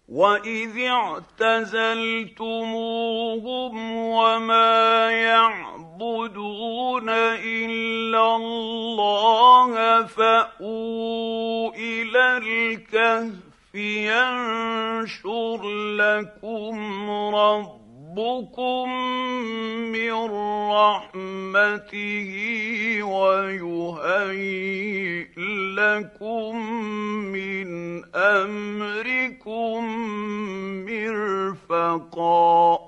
وإذ اعتزلتموهم وما يعبدون إلا الله فأووا إلى الكهف ينشر لكم ربكم من رحمته ويهيئ لكم من أمركم مرفقا